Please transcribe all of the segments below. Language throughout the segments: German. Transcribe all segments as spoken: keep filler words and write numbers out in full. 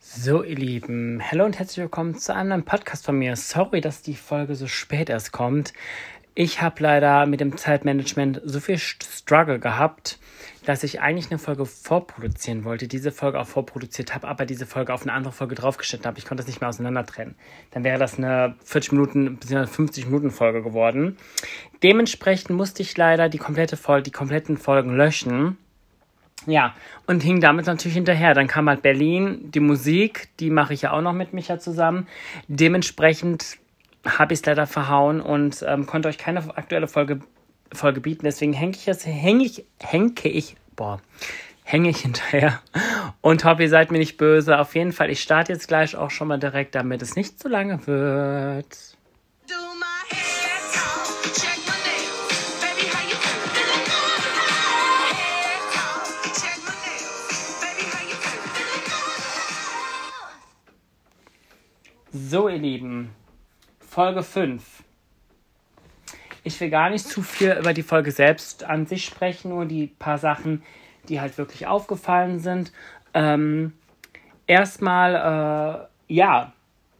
So, ihr Lieben, hallo und herzlich willkommen zu einem neuen Podcast von mir. Sorry, dass die Folge so spät erst kommt. Ich habe leider mit dem Zeitmanagement so viel Struggle gehabt, dass ich eigentlich eine Folge vorproduzieren wollte, diese Folge auch vorproduziert habe, aber diese Folge auf eine andere Folge draufgeschnitten habe. Ich konnte das nicht mehr auseinander trennen. Dann wäre das eine vierzig Minuten bzw. fünfzig Minuten Folge geworden. Dementsprechend musste ich leider die komplette Folge, die kompletten Folgen löschen. Ja, und hing damit natürlich hinterher. Dann kam halt Berlin, die Musik, die mache ich ja auch noch mit Micha zusammen. Dementsprechend habe ich es leider verhauen und ähm, konnte euch keine aktuelle Folge, Folge bieten. Deswegen hänge ich es, hänge ich, hänge ich, boah, hänge ich hinterher. Und hoffe, ihr seid mir nicht böse. Auf jeden Fall, ich starte jetzt gleich auch schon mal direkt, damit es nicht zu lange wird. So, ihr Lieben, Folge fünf. Ich will gar nicht zu viel über die Folge selbst an sich sprechen, nur die paar Sachen, die halt wirklich aufgefallen sind. Ähm, erstmal, äh, ja,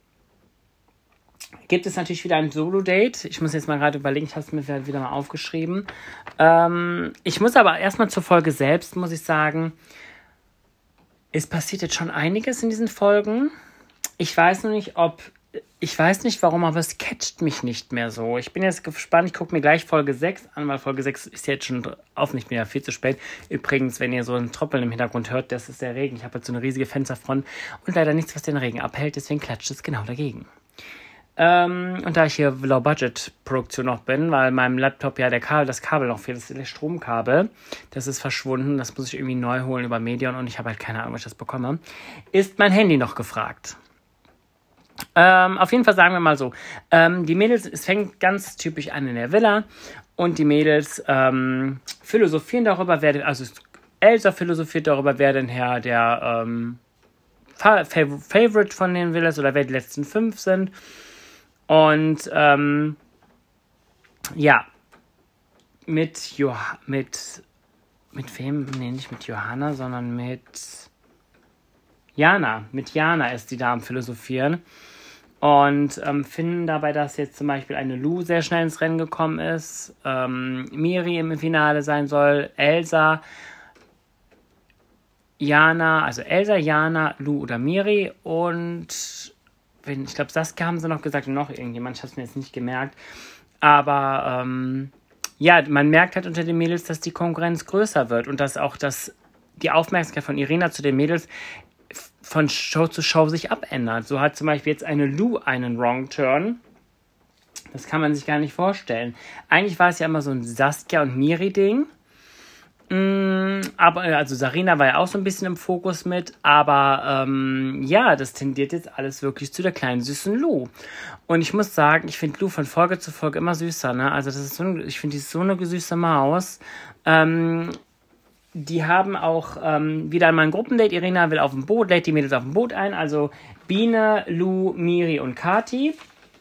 gibt es natürlich wieder ein Solo-Date. Ich muss jetzt mal gerade überlegen, ich habe es mir wieder mal aufgeschrieben. Ähm, ich muss aber erstmal zur Folge selbst, muss ich sagen, es passiert jetzt schon einiges in diesen Folgen. Ich weiß noch nicht, ob, ich weiß nicht warum, aber es catcht mich nicht mehr so. Ich bin jetzt gespannt, ich gucke mir gleich Folge sechs an, weil Folge sechs ist jetzt schon auf, nicht mehr viel zu spät. Übrigens, wenn ihr so ein Tropfen im Hintergrund hört, das ist der Regen. Ich habe jetzt so eine riesige Fensterfront und leider nichts, was den Regen abhält, deswegen klatscht es genau dagegen. Ähm, und da ich hier Low-Budget-Produktion noch bin, weil meinem Laptop ja der Kabel, das Kabel noch fehlt, das ist das Stromkabel, das ist verschwunden, das muss ich irgendwie neu holen über Medion und ich habe halt keine Ahnung, was ich das bekomme, ist mein Handy noch gefragt. Ähm, auf jeden Fall sagen wir mal so, ähm, die Mädels, es fängt ganz typisch an in der Villa und die Mädels ähm, philosophieren darüber, wer, also Elsa philosophiert darüber, wer denn Herr der ähm, Fav- Favorite von den Villas oder wer die letzten fünf sind und ähm, ja, mit Joh- mit mit wem? Nee, nicht mit Johanna, sondern mit Jana, mit Jana ist die da am Philosophieren und ähm, finden dabei, dass jetzt zum Beispiel eine Lou sehr schnell ins Rennen gekommen ist, ähm, Miri im Finale sein soll, Elsa, Jana, also Elsa, Jana, Lou oder Miri und wenn, ich glaube, Saskia haben sie noch gesagt und noch irgendjemand, ich habe es mir jetzt nicht gemerkt, aber ähm, ja, man merkt halt unter den Mädels, dass die Konkurrenz größer wird und dass auch das, die Aufmerksamkeit von Irina zu den Mädels von Show zu Show sich abändert. So hat zum Beispiel jetzt eine Lou einen Wrong Turn. Das kann man sich gar nicht vorstellen. Eigentlich war es ja immer so ein Saskia und Miri-Ding. Mm, aber, also Sarina war ja auch so ein bisschen im Fokus mit, aber ähm, ja, das tendiert jetzt alles wirklich zu der kleinen süßen Lou. Und ich muss sagen, ich finde Lou von Folge zu Folge immer süßer, ne? Also das ist so ein, ich finde, die ist so eine süße Maus. Ähm, Die haben auch ähm, wieder mal ein Gruppendate. Irina will auf dem Boot, lädt die Mädels auf dem Boot ein. Also Biene, Lou, Miri und Kati.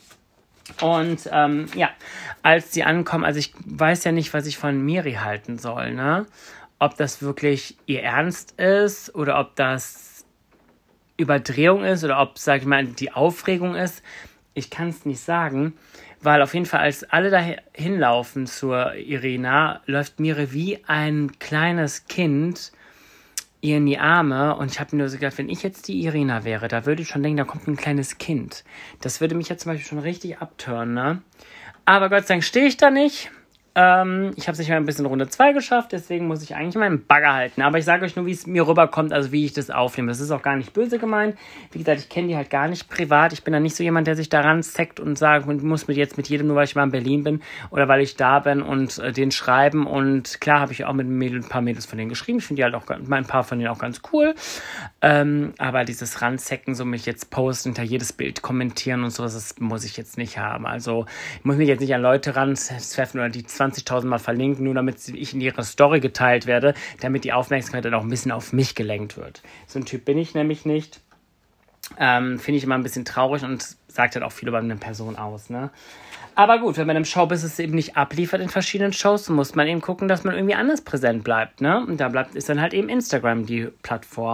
Und ähm, ja, als sie ankommen, also ich weiß ja nicht, was ich von Miri halten soll, ne? Ob das wirklich ihr Ernst ist oder ob das Überdrehung ist oder ob, sag ich mal, die Aufregung ist. Ich kann es nicht sagen. Weil auf jeden Fall, als alle da hinlaufen zur Irina, läuft Miri wie ein kleines Kind ihr in die Arme. Und ich habe mir nur so gedacht, wenn ich jetzt die Irina wäre, da würde ich schon denken, da kommt ein kleines Kind. Das würde mich jetzt zum Beispiel schon richtig abtören, ne? Aber Gott sei Dank stehe ich da nicht. Ähm, ich habe es nicht mal ein bisschen Runde zwei geschafft, deswegen muss ich eigentlich meinen Bagger halten. Aber ich sage euch nur, wie es mir rüberkommt, also wie ich das aufnehme. Das ist auch gar nicht böse gemeint. Wie gesagt, ich kenne die halt gar nicht privat. Ich bin da nicht so jemand, der sich daran steckt und sagt, und muss mit jetzt mit jedem, nur weil ich mal in Berlin bin oder weil ich da bin und äh, den schreiben. Und klar habe ich auch mit Mädel, ein paar Mädels von denen geschrieben. Ich finde die halt auch ein paar von denen auch ganz cool. Ähm, aber dieses Ranzecken, so mich jetzt posten, hinter jedes Bild kommentieren und so, das muss ich jetzt nicht haben. Also ich muss mich jetzt nicht an Leute ranzwerfen oder die zwanzigtausend Mal verlinken, nur damit ich in ihre Story geteilt werde, damit die Aufmerksamkeit dann auch ein bisschen auf mich gelenkt wird. So ein Typ bin ich nämlich nicht. Ähm, finde ich immer ein bisschen traurig und sagt halt auch viel über eine Person aus, ne? Aber gut, wenn man im Showbusiness eben nicht abliefert in verschiedenen Shows, muss man eben gucken, dass man irgendwie anders präsent bleibt, ne? Und da bleibt, ist dann halt eben Instagram die Plattform.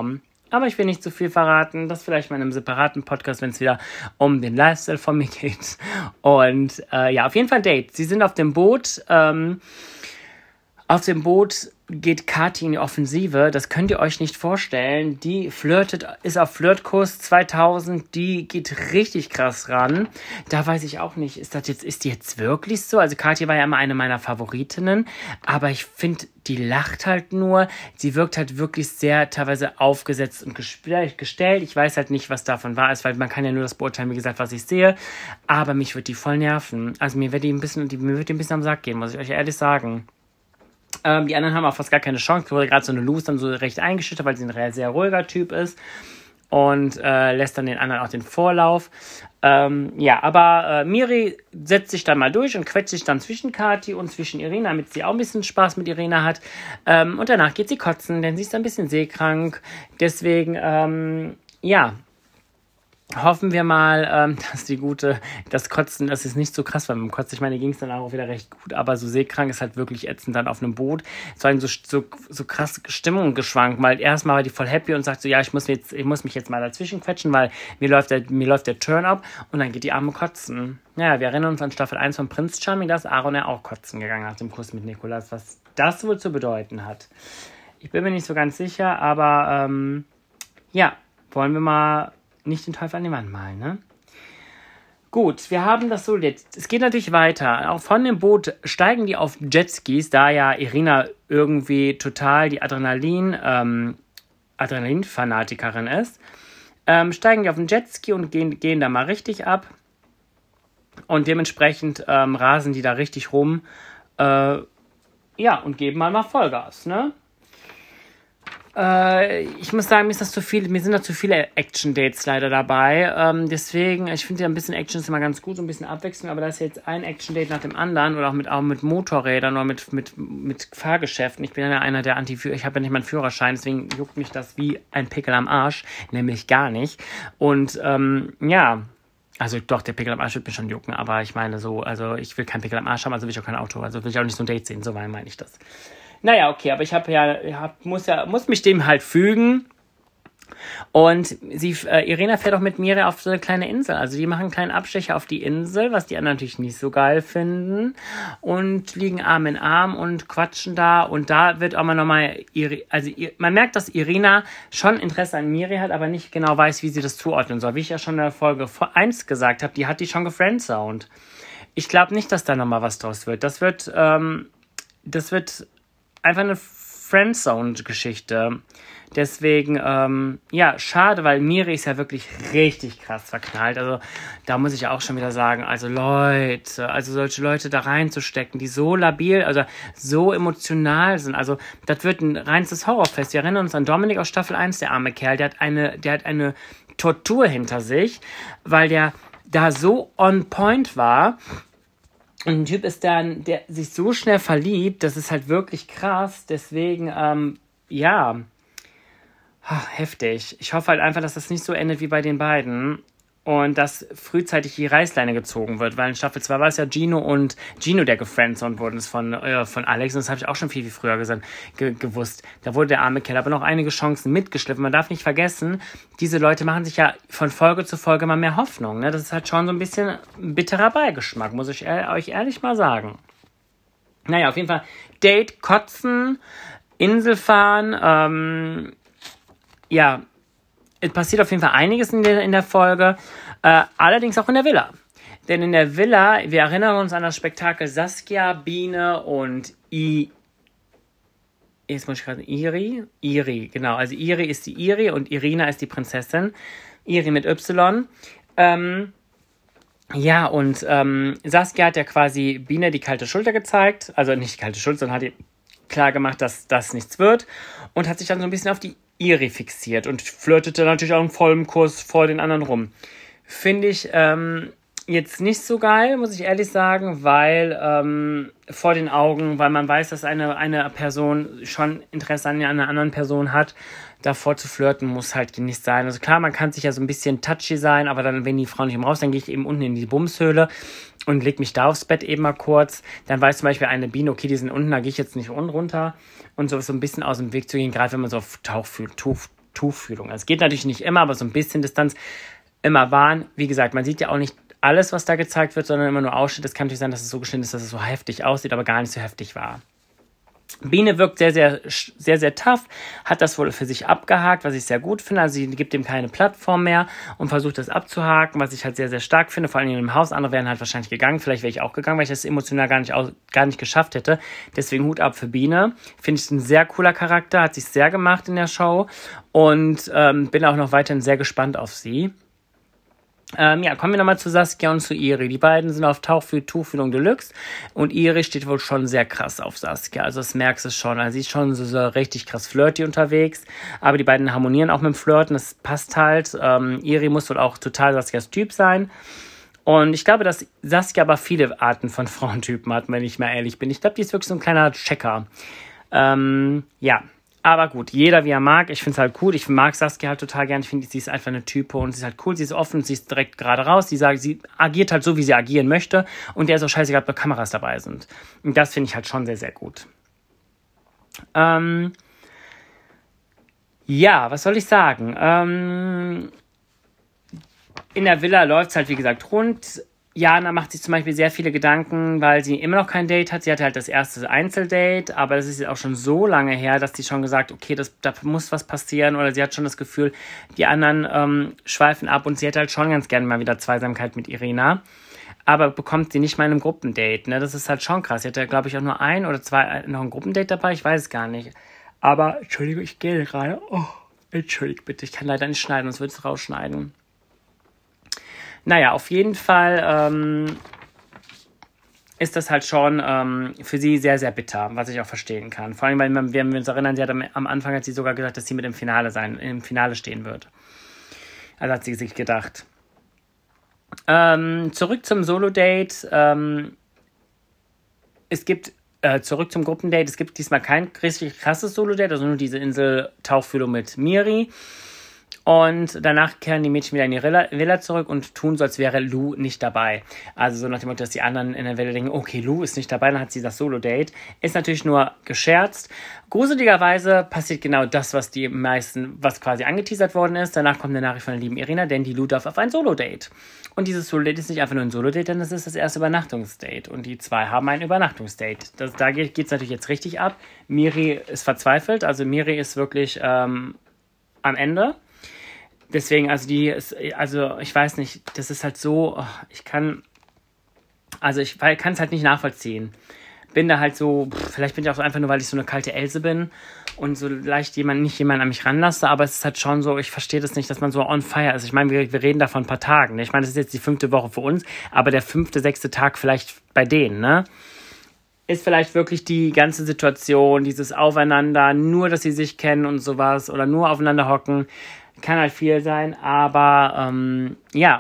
Aber ich will nicht zu viel verraten. Das vielleicht mal in einem separaten Podcast, wenn es wieder um den Lifestyle von mir geht. Und äh, ja, auf jeden Fall Date. Sie sind auf dem Boot. Ähm, auf dem Boot geht Kathi in die Offensive. Das könnt ihr euch nicht vorstellen. Die flirtet, ist auf Flirtkurs zweitausend. Die geht richtig krass ran. Da weiß ich auch nicht, ist das jetzt, ist die jetzt wirklich so? Also Kathi war ja immer eine meiner Favoritinnen. Aber ich finde, die lacht halt nur. Sie wirkt halt wirklich sehr teilweise aufgesetzt und gestellt. Ich weiß halt nicht, was davon wahr ist, weil man kann ja nur das beurteilen, wie gesagt, was ich sehe. Aber mich wird die voll nerven. Also mir wird die ein bisschen, die, mir wird die ein bisschen am Sack gehen, muss ich euch ehrlich sagen. Ähm, die anderen haben auch fast gar keine Chance. Gerade so eine Luz dann so recht eingeschüchtert, weil sie ein sehr ruhiger Typ ist. Und äh, lässt dann den anderen auch den Vorlauf. Ähm, ja, aber äh, Miri setzt sich dann mal durch und quetscht sich dann zwischen Kathi und zwischen Irina, damit sie auch ein bisschen Spaß mit Irina hat. Ähm, und danach geht sie kotzen, denn sie ist ein bisschen seekrank. Deswegen, ähm, ja... Hoffen wir mal, ähm, dass die gute, das Kotzen, das ist nicht so krass beim Kotzen. Ich meine, ging es dann auch wieder recht gut, aber so seekrank ist halt wirklich ätzend dann auf einem Boot. Es war so, so, so krass Stimmung geschwankt, weil erstmal war die voll happy und sagt so, ja, ich muss, jetzt, ich muss mich jetzt mal dazwischen quetschen, weil mir läuft der, mir läuft der Turn up und dann geht die Arme kotzen. Ja, wir erinnern uns an Staffel eins von Prince Charming, da ist Aaron ja auch kotzen gegangen nach dem Kuss mit Nicolas, was das wohl zu bedeuten hat. Ich bin mir nicht so ganz sicher, aber ähm, ja, wollen wir mal nicht den Teufel an die Wand malen, ne? Gut, wir haben das so jetzt. Es geht natürlich weiter. Auch von dem Boot steigen die auf Jetskis, da ja Irina irgendwie total die Adrenalin, ähm, Adrenalin-Fanatikerin ist. Ähm, steigen die auf den Jetski und gehen, gehen da mal richtig ab. Und dementsprechend ähm, rasen die da richtig rum. Äh, ja, und geben mal mal Vollgas, ne? Äh, ich muss sagen, mir ist das zu viel, mir sind da zu viele Action-Dates leider dabei. Ähm, deswegen, ich finde ja ein bisschen Action ist immer ganz gut, so ein bisschen Abwechslung, aber da ist jetzt ein Action-Date nach dem anderen oder auch mit, auch mit Motorrädern oder mit, mit, mit Fahrgeschäften. Ich bin ja einer der Anti-Führer, ich habe ja nicht meinen Führerschein, deswegen juckt mich das wie ein Pickel am Arsch, nämlich gar nicht. Und ähm, ja, also doch, der Pickel am Arsch wird mir schon jucken, aber ich meine so, also ich will keinen Pickel am Arsch haben, also will ich auch kein Auto, also will ich auch nicht so ein Date sehen, so meine ich das. Naja, okay, aber ich habe ja, hab, muss ja, muss mich dem halt fügen. Und sie, äh, Irina fährt auch mit Miri auf so eine kleine Insel. Also die machen einen kleinen Abstecher auf die Insel, was die anderen natürlich nicht so geil finden. Und liegen Arm in Arm und quatschen da. Und da wird auch mal nochmal, also man merkt, dass Irina schon Interesse an Miri hat, aber nicht genau weiß, wie sie das zuordnen soll. Wie ich ja schon in der Folge eins gesagt habe, die hat die schon gefriendzoned. Ich glaube nicht, dass da nochmal was draus wird. Das wird, ähm, das wird einfach eine Friendzone-Geschichte. Deswegen, ähm, ja, schade, weil Miri ist ja wirklich richtig krass verknallt. Also da muss ich auch schon wieder sagen, also Leute, also solche Leute da reinzustecken, die so labil, also so emotional sind. Also das wird ein reinstes Horrorfest. Wir erinnern uns an Dominik aus Staffel eins, der arme Kerl, der hat eine, der hat eine Tortur hinter sich, weil der da so on point war. Und ein Typ ist dann, der sich so schnell verliebt, das ist halt wirklich krass. Deswegen, ähm, ja, ach, heftig. Ich hoffe halt einfach, dass das nicht so endet wie bei den beiden. Und dass frühzeitig die Reißleine gezogen wird. Weil in Staffel zwei war es ja Gino und Gino, der gefriendzoned worden ist von, äh, von Alex. Und das habe ich auch schon viel, viel früher gesagt, ge- gewusst. Da wurde der arme Kerl aber noch einige Chancen mitgeschliffen. Man darf nicht vergessen, diese Leute machen sich ja von Folge zu Folge mal mehr Hoffnung. Ne? Das ist halt schon so ein bisschen ein bitterer Beigeschmack, muss ich e- euch ehrlich mal sagen. Naja, auf jeden Fall Date, Kotzen, Inselfahren, ähm, ja, es passiert auf jeden Fall einiges in der, in der Folge, äh, allerdings auch in der Villa. Denn in der Villa, wir erinnern uns an das Spektakel Saskia, Biene und I... Jetzt muss ich gerade... Iri? Iri, genau. Also Iri ist die Iri und Irina ist die Prinzessin. Iri mit Y. Ähm, ja, und ähm, Saskia hat ja quasi Biene die kalte Schulter gezeigt. Also nicht die kalte Schulter, sondern hat ihr klar gemacht, dass das nichts wird. Und hat sich dann so ein bisschen auf die Iri fixiert und flirtete natürlich auch im vollen Kurs vor den anderen rum. Finde ich ähm, jetzt nicht so geil, muss ich ehrlich sagen, weil ähm, vor den Augen, weil man weiß, dass eine, eine Person schon Interesse an einer anderen Person hat, davor zu flirten muss halt nicht sein. Also klar, man kann sich ja so ein bisschen touchy sein, aber dann, wenn die Frau nicht im Raus, dann gehe ich eben unten in die Bumshöhle und leg mich da aufs Bett eben mal kurz. Dann weiß zum Beispiel eine Biene, okay, die sind unten, da gehe ich jetzt nicht unten runter. Und so, so ein bisschen aus dem Weg zu gehen, gerade wenn man so auf Tauchfühl, Tuch, Tuchfühlung. Es geht natürlich nicht immer, aber so ein bisschen Distanz immer wahren. Wie gesagt, man sieht ja auch nicht alles, was da gezeigt wird, sondern immer nur Ausschnitt. Es kann natürlich sein, dass es so geschnitten ist, dass es so heftig aussieht, aber gar nicht so heftig war. Biene wirkt sehr, sehr, sehr, sehr tough, hat das wohl für sich abgehakt, was ich sehr gut finde. Also sie gibt ihm keine Plattform mehr und versucht das abzuhaken, was ich halt sehr, sehr stark finde, vor allem in dem Haus. Andere wären halt wahrscheinlich gegangen, vielleicht wäre ich auch gegangen, weil ich das emotional gar nicht, aus, gar nicht geschafft hätte. Deswegen Hut ab für Biene. Finde ich ein sehr cooler Charakter, hat sich sehr gemacht in der Show und ähm, bin auch noch weiterhin sehr gespannt auf sie. Ähm, ja, kommen wir nochmal zu Saskia und zu Iri. Die beiden sind auf Tauch für Tuchfühlung Deluxe und Iri steht wohl schon sehr krass auf Saskia. Also das merkst du schon. Also sie ist schon so, so richtig krass flirty unterwegs, aber die beiden harmonieren auch mit dem Flirten. Das passt halt. Ähm, Iri muss wohl auch total Saskias Typ sein. Und ich glaube, dass Saskia aber viele Arten von Frauentypen hat, wenn ich mal ehrlich bin. Ich glaube, die ist wirklich so ein kleiner Checker. Ähm, ja. Aber gut, jeder wie er mag. Ich finde es halt cool. Ich mag Saskia halt total gern. Ich finde, sie ist einfach eine Type und sie ist halt cool. Sie ist offen, sie ist direkt gerade raus. Sie sagt, sie agiert halt so, wie sie agieren möchte. Und der ist auch scheißegal, ob da Kameras dabei sind. Und das finde ich halt schon sehr, sehr gut. Ähm, ja, was soll ich sagen? Ähm, in der Villa läuft es halt, wie gesagt, rund. Jana macht sich zum Beispiel sehr viele Gedanken, weil sie immer noch kein Date hat. Sie hatte halt das erste Einzeldate, aber das ist jetzt auch schon so lange her, dass sie schon gesagt, okay, das, da muss was passieren, oder sie hat schon das Gefühl, die anderen ähm, schweifen ab und sie hätte halt schon ganz gerne mal wieder Zweisamkeit mit Irina, aber bekommt sie nicht mal in einem Gruppendate, ne? Das ist halt schon krass. Sie hatte, glaube ich, auch nur ein oder zwei, noch ein Gruppendate dabei, ich weiß es gar nicht. Aber, Entschuldigung, ich gehe gerade. Oh, entschuldigt bitte, ich kann leider nicht schneiden, sonst würde ich es rausschneiden. Naja, auf jeden Fall ähm, ist das halt schon ähm, für sie sehr, sehr bitter, was ich auch verstehen kann. Vor allem, weil wir, wenn wir uns erinnern, sie hat am, am Anfang hat sie sogar gesagt, dass sie mit im Finale sein, im Finale stehen wird. Also hat sie sich gedacht. Ähm, zurück zum Solo-Date. Ähm, es gibt, äh, zurück zum Gruppendate, es gibt diesmal kein richtig krasses Solo-Date, also nur diese Insel-Tauchfühlung mit Miri. Und danach kehren die Mädchen wieder in die Villa zurück und tun so, als wäre Lou nicht dabei. Also so nach dem Motto, dass die anderen in der Villa denken, okay, Lou ist nicht dabei, dann hat sie das Solo-Date. Ist natürlich nur gescherzt. Gruseligerweise passiert genau das, was die meisten, was quasi angeteasert worden ist. Danach kommt eine Nachricht von der lieben Irina, denn die Lou darf auf ein Solo-Date. Und dieses Solo-Date ist nicht einfach nur ein Solo-Date, denn das ist das erste Übernachtungsdate. Und die zwei haben ein Übernachtungsdate. Das, da geht es natürlich jetzt richtig ab. Miri ist verzweifelt, also Miri ist wirklich ähm, am Ende. Deswegen, also die ist, also ich weiß nicht, das ist halt so, oh, ich kann, also ich kann es halt nicht nachvollziehen. Bin da halt so, pff, vielleicht bin ich auch einfach nur, weil ich so eine kalte Else bin und so leicht jemand, nicht jemand an mich ranlasse, aber es ist halt schon so, ich verstehe das nicht, dass man so on fire ist. Ich meine, wir, wir reden da von ein paar Tagen, ne? Ich meine, das ist jetzt die fünfte Woche für uns, aber der fünfte, sechste Tag vielleicht bei denen, ne? Ist vielleicht wirklich die ganze Situation, dieses Aufeinander, nur, dass sie sich kennen und sowas oder nur aufeinander hocken. Kann halt viel sein, aber ähm, ja,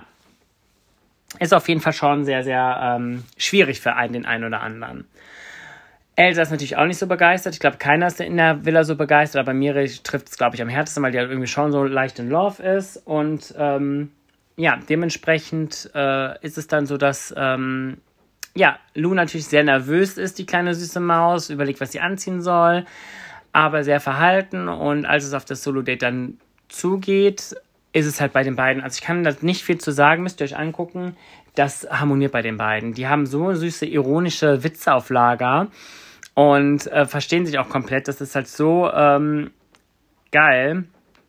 ist auf jeden Fall schon sehr, sehr ähm, schwierig für einen, den einen oder anderen. Elsa ist natürlich auch nicht so begeistert. Ich glaube, keiner ist in der Villa so begeistert, aber Miri trifft es, glaube ich, am härtesten, weil die halt irgendwie schon so leicht in Love ist. Und ähm, ja, dementsprechend äh, ist es dann so, dass ähm, ja, Lou natürlich sehr nervös ist, die kleine süße Maus, überlegt, was sie anziehen soll, aber sehr verhalten. Und als es auf das Solo-Date dann zugeht, ist es halt bei den beiden, also ich kann da nicht viel zu sagen, müsst ihr euch angucken, das harmoniert bei den beiden. Die haben so süße, ironische Witze auf Lager und äh, verstehen sich auch komplett, das ist halt so ähm, geil.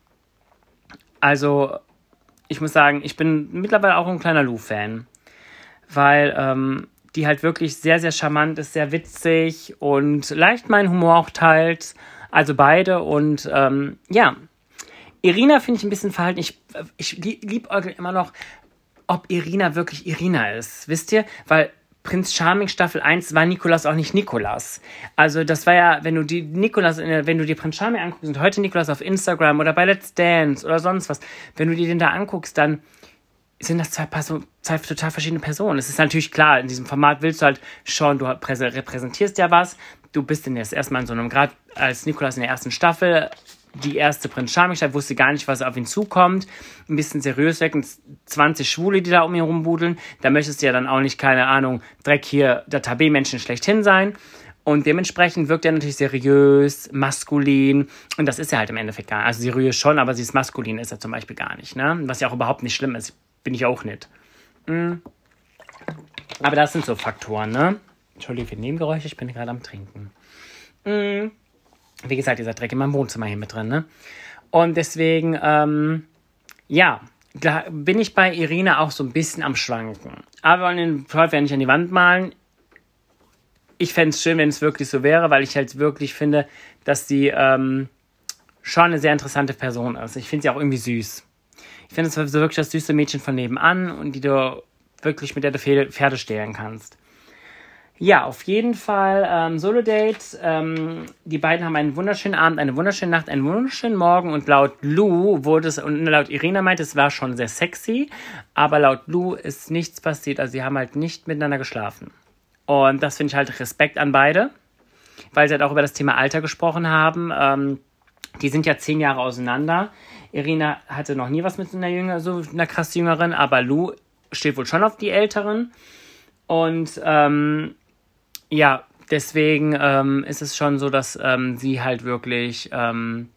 Also, ich muss sagen, ich bin mittlerweile auch ein kleiner Lou-Fan, weil ähm, die halt wirklich sehr, sehr charmant ist, sehr witzig und leicht meinen Humor auch teilt, also beide und ähm, ja, Irina finde ich ein bisschen verhalten. Ich, ich liebäugle immer noch, ob Irina wirklich Irina ist. Wisst ihr? Weil Prinz Charming Staffel eins war Nicolas auch nicht Nicolas. Also das war ja, wenn du die Nicolas, wenn du dir Prinz Charming anguckst und heute Nicolas auf Instagram oder bei Let's Dance oder sonst was, wenn du dir den da anguckst, dann sind das zwei, Person, zwei total verschiedene Personen. Es ist natürlich klar, in diesem Format willst du halt schon, du repräsentierst ja was. Du bist denn jetzt erstmal in so einem, gerade als Nicolas in der ersten Staffel, die erste Prinz Charming Staffel, wusste gar nicht, was auf ihn zukommt. Ein bisschen seriös weg und zwanzig Schwule, die da um ihn rumbudeln. Da möchtest du ja dann auch nicht, keine Ahnung, Dreck hier, der Tabé-Menschen schlechthin sein. Und dementsprechend wirkt er natürlich seriös, maskulin. Und das ist er halt im Endeffekt gar nicht. Also seriös schon, aber sie ist maskulin, ist er zum Beispiel gar nicht. Ne? Was ja auch überhaupt nicht schlimm ist. Bin ich auch nicht. Mhm. Aber das sind so Faktoren, ne? Entschuldigung für Nebengeräusche, ich bin gerade am Trinken. Mhm. Wie gesagt, dieser Dreck in meinem Wohnzimmer hier mit drin, ne? Und deswegen, ähm, ja, da bin ich bei Irina auch so ein bisschen am Schwanken. Aber wir wollen den Teufel ja nicht an die Wand malen. Ich fände es schön, wenn es wirklich so wäre, weil ich halt wirklich finde, dass sie ähm, schon eine sehr interessante Person ist. Ich finde sie auch irgendwie süß. Ich finde es so wirklich das süße Mädchen von nebenan und die du wirklich mit der du Pferde stehlen kannst. Ja, auf jeden Fall ähm, Solo-Date. Ähm, die beiden haben einen wunderschönen Abend, eine wunderschöne Nacht, einen wunderschönen Morgen. Und laut Lou wurde es, und laut Irina meinte, es war schon sehr sexy. Aber laut Lou ist nichts passiert. Also sie haben halt nicht miteinander geschlafen. Und das finde ich halt Respekt an beide. Weil sie halt auch über das Thema Alter gesprochen haben. Ähm, die sind ja zehn Jahre auseinander. Irina hatte noch nie was mit einer Jünger, so einer krass Jüngeren. Aber Lou steht wohl schon auf die Älteren. Und ähm, ja, deswegen ähm, ist es schon so, dass ähm, sie halt wirklich ähm,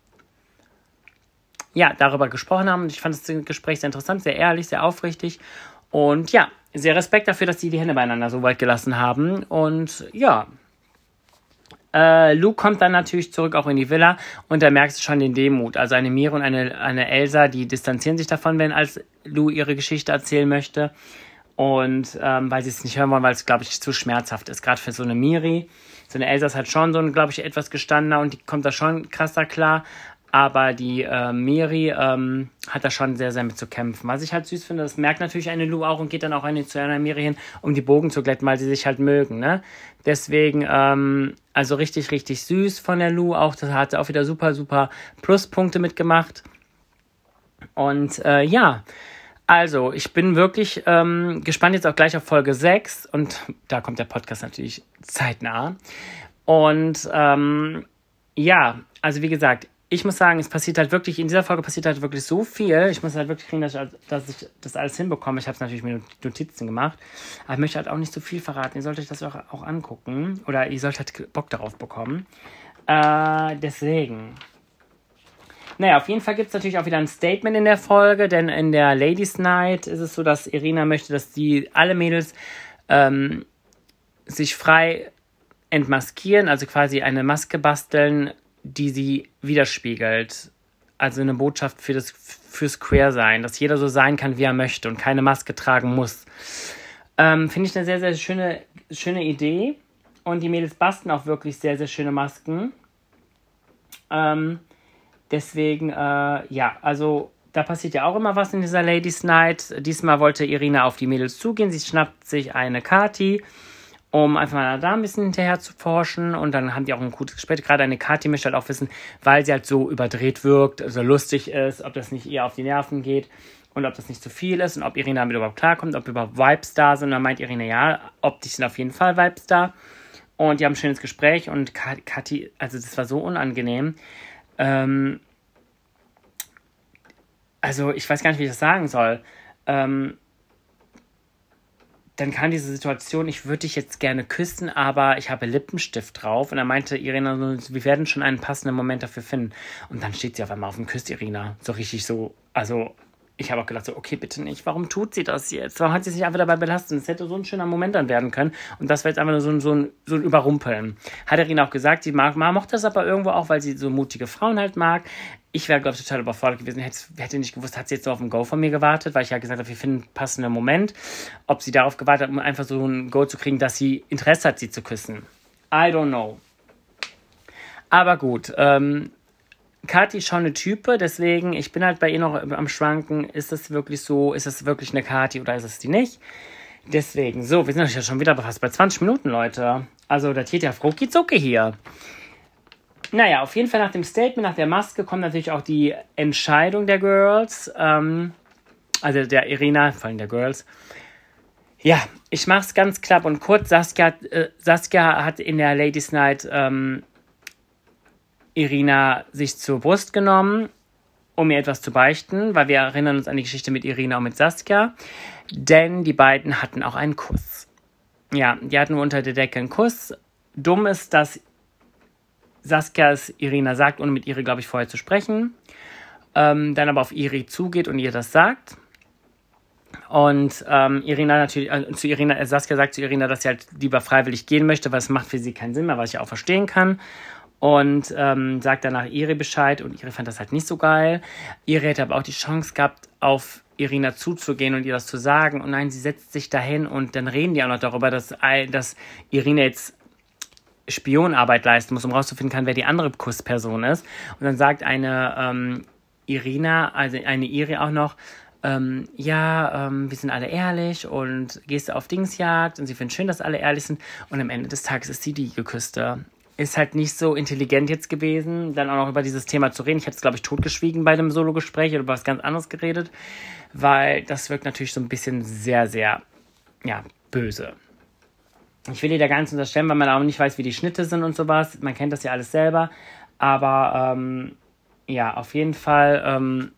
ja, darüber gesprochen haben. Und ich fand das Gespräch sehr interessant, sehr ehrlich, sehr aufrichtig. Und ja, sehr Respekt dafür, dass sie die Hände beieinander so weit gelassen haben. Und ja, äh, Lou kommt dann natürlich zurück auch in die Villa und da merkst du schon den Demut. Also eine Miri und eine, eine Elsa, die distanzieren sich davon, wenn als Lou ihre Geschichte erzählen möchte. Und ähm, weil sie es nicht hören wollen, weil es, glaube ich, zu schmerzhaft ist. Gerade für so eine Miri. So eine Elsa ist halt schon so ein, glaube ich, etwas gestandener und die kommt da schon krasser klar. Aber die äh, Miri ähm, hat da schon sehr, sehr mit zu kämpfen. Was ich halt süß finde, das merkt natürlich eine Lou auch und geht dann auch eine, zu einer Miri hin, um die Bogen zu glätten, weil sie sich halt mögen. Ne? Deswegen, ähm, also richtig, richtig süß von der Lou. Auch das hat sie auch wieder super, super Pluspunkte mitgemacht. Und äh, ja, also ich bin wirklich ähm, gespannt jetzt auch gleich auf Folge sechs. Und da kommt der Podcast natürlich zeitnah. Und ähm, ja, also wie gesagt, ich muss sagen, es passiert halt wirklich, in dieser Folge passiert halt wirklich so viel. Ich muss halt wirklich kriegen, dass ich, dass ich das alles hinbekomme. Ich habe es natürlich mit Notizen gemacht. Aber ich möchte halt auch nicht so viel verraten. Ihr solltet euch das auch, auch angucken. Oder ihr solltet halt Bock darauf bekommen. Äh, deswegen. Naja, auf jeden Fall gibt es natürlich auch wieder ein Statement in der Folge. Denn in der Ladies Night ist es so, dass Irina möchte, dass die alle Mädels ähm, sich frei entmaskieren. Also quasi eine Maske basteln, die sie widerspiegelt. Also eine Botschaft für das fürs Queer-Sein, dass jeder so sein kann, wie er möchte und keine Maske tragen muss. Ähm, Finde ich eine sehr, sehr schöne, schöne Idee. Und die Mädels basteln auch wirklich sehr, sehr schöne Masken. Ähm, deswegen, äh, ja, also da passiert ja auch immer was in dieser Ladies Night. Diesmal wollte Irina auf die Mädels zugehen. Sie schnappt sich eine Kati, um einfach mal da ein bisschen hinterher zu forschen. Und dann haben die auch ein gutes Gespräch. Gerade eine Kathi möchte halt auch wissen, weil sie halt so überdreht wirkt, so lustig ist, ob das nicht eher auf die Nerven geht und ob das nicht zu viel ist und ob Irina damit überhaupt klarkommt, ob überhaupt Vibes da sind. Und dann meint Irina, ja, optisch sind auf jeden Fall Vibes da. Und die haben ein schönes Gespräch und Kathi, also das war so unangenehm. Ähm, also ich weiß gar nicht, wie ich das sagen soll. Ähm, Dann kam diese Situation, ich würde dich jetzt gerne küssen, aber ich habe Lippenstift drauf. Und dann meinte Irina, wir werden schon einen passenden Moment dafür finden. Und dann steht sie auf einmal auf und küsst Irina. So richtig so, also ich habe auch gedacht, so, okay, bitte nicht. Warum tut sie das jetzt? Warum hat sie sich einfach dabei belastet? Es hätte so ein schöner Moment dann werden können. Und das wäre jetzt einfach nur so ein, so ein, so ein Überrumpeln. Hat Irina auch gesagt, sie mag, mochte das aber irgendwo auch, weil sie so mutige Frauen halt mag. Ich wäre, glaube ich, total überfordert gewesen. Hätte, hätte nicht gewusst, hat sie jetzt so auf ein Go von mir gewartet, weil ich ja gesagt habe, wir finden einen passenden Moment. Ob sie darauf gewartet hat, um einfach so ein Go zu kriegen, dass sie Interesse hat, sie zu küssen. I don't know. Aber gut, ähm, Kathi ist schon eine Type, deswegen, ich bin halt bei ihr noch am Schwanken, ist das wirklich so, ist das wirklich eine Kathi oder ist es die nicht? Deswegen, so, wir sind ja schon wieder fast bei zwanzig Minuten, Leute. Also, das geht ja frucki-zucki hier. Naja, auf jeden Fall nach dem Statement, nach der Maske, kommt natürlich auch die Entscheidung der Girls. Ähm, also der Irina, vor allem der Girls. Ja, ich mach's ganz knapp und kurz. Saskia, äh, Saskia hat in der Ladies Night ähm, Irina sich zur Brust genommen, um ihr etwas zu beichten, weil wir erinnern uns an die Geschichte mit Irina und mit Saskia. Denn die beiden hatten auch einen Kuss. Ja, die hatten unter der Decke einen Kuss. dumm ist, dass Saskia es Irina sagt, ohne mit Iri, glaube ich, vorher zu sprechen. Ähm, dann aber auf Iri zugeht und ihr das sagt. Und ähm, Irina natürlich, äh, zu Irina, äh, Saskia sagt zu Irina, dass sie halt lieber freiwillig gehen möchte, weil es macht für sie keinen Sinn mehr, was ich auch verstehen kann. Und ähm, sagt danach Iri Bescheid und Iri fand das halt nicht so geil. Iri hätte aber auch die Chance gehabt, auf Irina zuzugehen und ihr das zu sagen. Und nein, sie setzt sich dahin und dann reden die auch noch darüber, dass, dass Irina jetzt Spionarbeit leisten muss, um rauszufinden kann, wer die andere Kussperson ist. Und dann sagt eine ähm, Irina, also eine Iri auch noch, ähm, ja, ähm, wir sind alle ehrlich und gehst du auf Dingsjagd und sie finden schön, dass alle ehrlich sind. Und am Ende des Tages ist sie die Geküsste. Ist halt nicht so intelligent jetzt gewesen, dann auch noch über dieses Thema zu reden. Ich hätte es, glaube ich, totgeschwiegen bei dem Solo-Gespräch oder über was ganz anderes geredet, weil das wirkt natürlich so ein bisschen sehr, sehr, ja, böse. Ich will ihr da gar nichts unterstellen, weil man auch nicht weiß, wie die Schnitte sind und sowas. Man kennt das ja alles selber. Aber, ähm, ja, auf jeden Fall, ähm,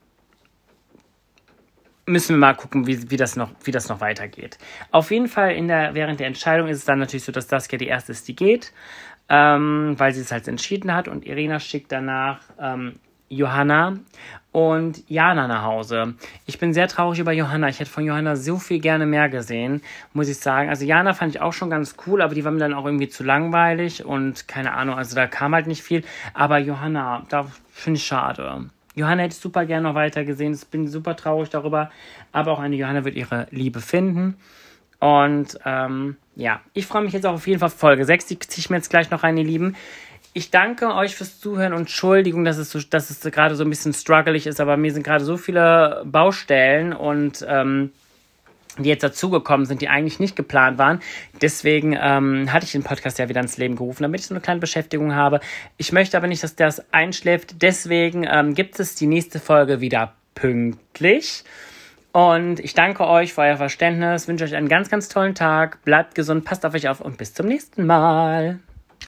müssen wir mal gucken, wie, wie, das noch, wie das noch weitergeht. Auf jeden Fall in der, während der Entscheidung ist es dann natürlich so, dass Saskia die erste ist, die geht, ähm, weil sie es halt entschieden hat und Irina schickt danach ähm, Johanna und Jana nach Hause. Ich bin sehr traurig über Johanna. Ich hätte von Johanna so viel gerne mehr gesehen, muss ich sagen. Also Jana fand ich auch schon ganz cool, aber die war mir dann auch irgendwie zu langweilig und keine Ahnung, also da kam halt nicht viel. Aber Johanna, da finde ich schade. Johanna hätte ich super gerne noch weiter gesehen. Ich bin super traurig darüber. Aber auch eine Johanna wird ihre Liebe finden. Und ähm, ja, ich freue mich jetzt auch auf jeden Fall auf Folge sechs. Die ziehe ich mir jetzt gleich noch rein, ihr Lieben. Ich danke euch fürs Zuhören und Entschuldigung, dass es, so, dass es gerade so ein bisschen struggelig ist. Aber mir sind gerade so viele Baustellen und ähm, die jetzt dazugekommen sind, die eigentlich nicht geplant waren. Deswegen ähm, hatte ich den Podcast ja wieder ins Leben gerufen, damit ich so eine kleine Beschäftigung habe. Ich möchte aber nicht, dass das einschläft. Deswegen ähm, gibt es die nächste Folge wieder pünktlich. Und ich danke euch für euer Verständnis, wünsche euch einen ganz, ganz tollen Tag. Bleibt gesund, passt auf euch auf und bis zum nächsten Mal.